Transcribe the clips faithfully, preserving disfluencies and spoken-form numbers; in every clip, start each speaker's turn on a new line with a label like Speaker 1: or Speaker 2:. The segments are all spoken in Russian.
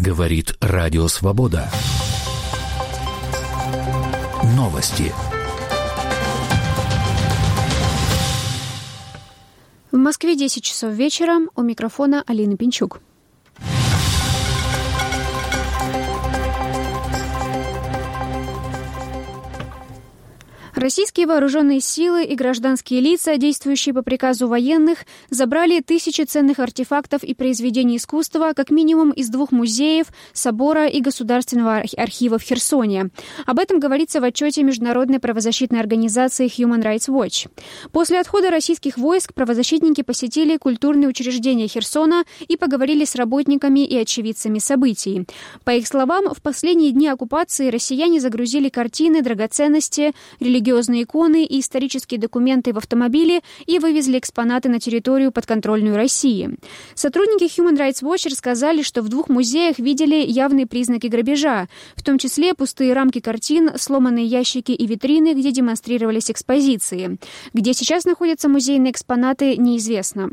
Speaker 1: Говорит Радио Свобода. Новости.
Speaker 2: В Москве десять часов вечера. У микрофона Алина Пинчук. Российские вооруженные силы и гражданские лица, действующие по приказу военных, забрали тысячи ценных артефактов и произведений искусства как минимум из двух музеев, собора и Государственного архива в Херсоне. Об этом говорится в отчете международной правозащитной организации Human Rights Watch. После отхода российских войск правозащитники посетили культурные учреждения Херсона и поговорили с работниками и очевидцами событий. По их словам, в последние дни оккупации россияне загрузили картины, драгоценности, религиозные религиозные иконы и исторические документы в автомобиле и вывезли экспонаты на территорию подконтрольную России. Сотрудники Human Rights Watch рассказали, что в двух музеях видели явные признаки грабежа, в том числе пустые рамки картин, сломанные ящики и витрины, где демонстрировались экспозиции. Где сейчас находятся музейные экспонаты, неизвестно.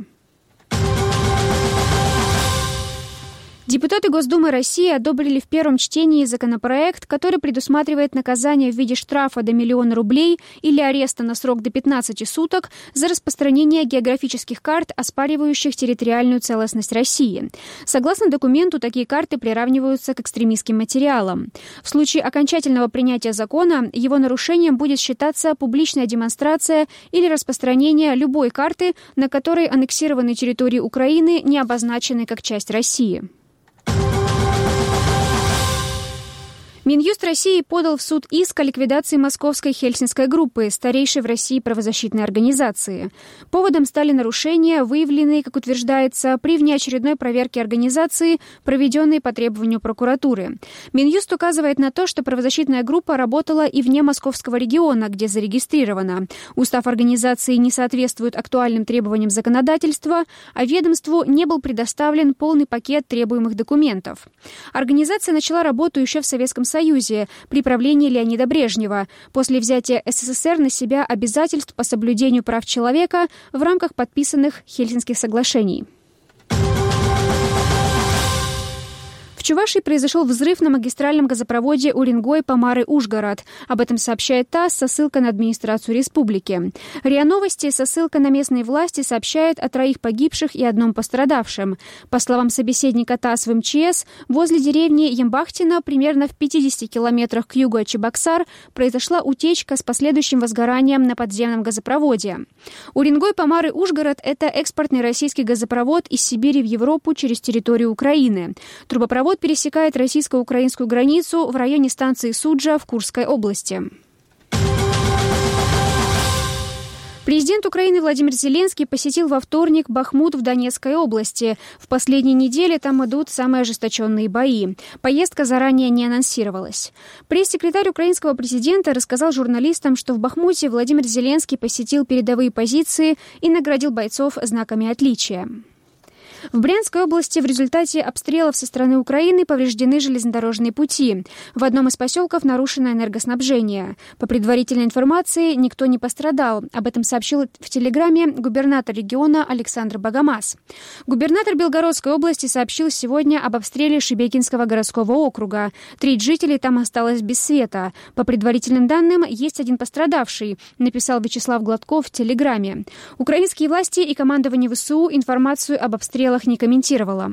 Speaker 2: Депутаты Госдумы России одобрили в первом чтении законопроект, который предусматривает наказание в виде штрафа до миллиона рублей или ареста на срок до пятнадцати суток за распространение географических карт, оспаривающих территориальную целостность России. Согласно документу, такие карты приравниваются к экстремистским материалам. В случае окончательного принятия закона его нарушением будет считаться публичная демонстрация или распространение любой карты, на которой аннексированные территории Украины не обозначены как часть России. Минюст России подал в суд иск о ликвидации московской Хельсинской группы, старейшей в России правозащитной организации. Поводом стали нарушения, выявленные, как утверждается, при внеочередной проверке организации, проведенной по требованию прокуратуры. Минюст указывает на то, что правозащитная группа работала и вне московского региона, где зарегистрирована. Устав организации не соответствует актуальным требованиям законодательства, а ведомству не был предоставлен полный пакет требуемых документов. Организация начала работу еще в Советском Союзе. Союзе при правлении Леонида Брежнева после взятия СССР на себя обязательств по соблюдению прав человека в рамках подписанных Хельсинских соглашений. В Чувашии произошел взрыв на магистральном газопроводе Уренгой-Помары-Ужгород. Об этом сообщает ТАСС со ссылкой на администрацию республики. РИА Новости со ссылкой на местные власти сообщает о троих погибших и одном пострадавшем. По словам собеседника ТАСС в МЧС, возле деревни Ямбахтино, примерно в пятидесяти километрах к югу от Чебоксар, произошла утечка с последующим возгоранием на подземном газопроводе. Уренгой-Помары-Ужгород – это экспортный российский газопровод из Сибири в Европу через территорию Украины. Трубопровод пересекает российско-украинскую границу в районе станции Суджа в Курской области. Президент Украины Владимир Зеленский посетил во вторник Бахмут в Донецкой области. В последние недели там идут самые ожесточенные бои. Поездка заранее не анонсировалась. Пресс-секретарь украинского президента рассказал журналистам, что в Бахмуте Владимир Зеленский посетил передовые позиции и наградил бойцов знаками отличия. В Брянской области в результате обстрелов со стороны Украины повреждены железнодорожные пути. В одном из поселков нарушено энергоснабжение. По предварительной информации, никто не пострадал. Об этом сообщил в Телеграме губернатор региона Александр Богомаз. Губернатор Белгородской области сообщил сегодня об обстреле Шебекинского городского округа. Треть жителей там осталось без света. По предварительным данным, есть один пострадавший, написал Вячеслав Гладков в Телеграме. Украинские власти и командование ВСУ информацию об обстреле не комментировала.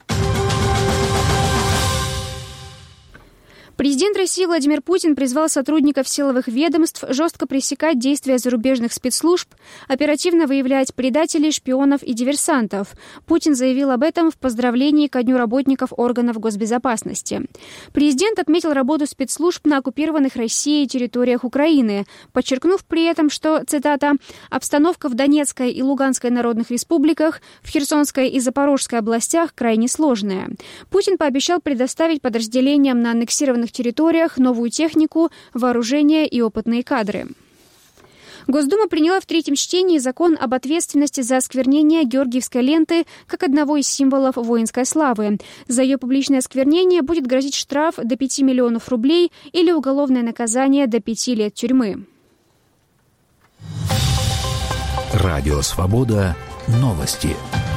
Speaker 2: Президент России Владимир Путин призвал сотрудников силовых ведомств жестко пресекать действия зарубежных спецслужб, оперативно выявлять предателей, шпионов и диверсантов. Путин заявил об этом в поздравлении ко Дню работников органов госбезопасности. Президент отметил работу спецслужб на оккупированных Россией территориях Украины, подчеркнув при этом, что, цитата, «обстановка в Донецкой и Луганской народных республиках, в Херсонской и Запорожской областях крайне сложная». Путин пообещал предоставить подразделениям на аннексированных территориях новую технику, вооружение и опытные кадры. Госдума приняла в третьем чтении закон об ответственности за осквернение Георгиевской ленты как одного из символов воинской славы. За ее публичное осквернение будет грозить штраф до пяти миллионов рублей или уголовное наказание до пяти лет тюрьмы.
Speaker 1: Радио Свобода. Новости.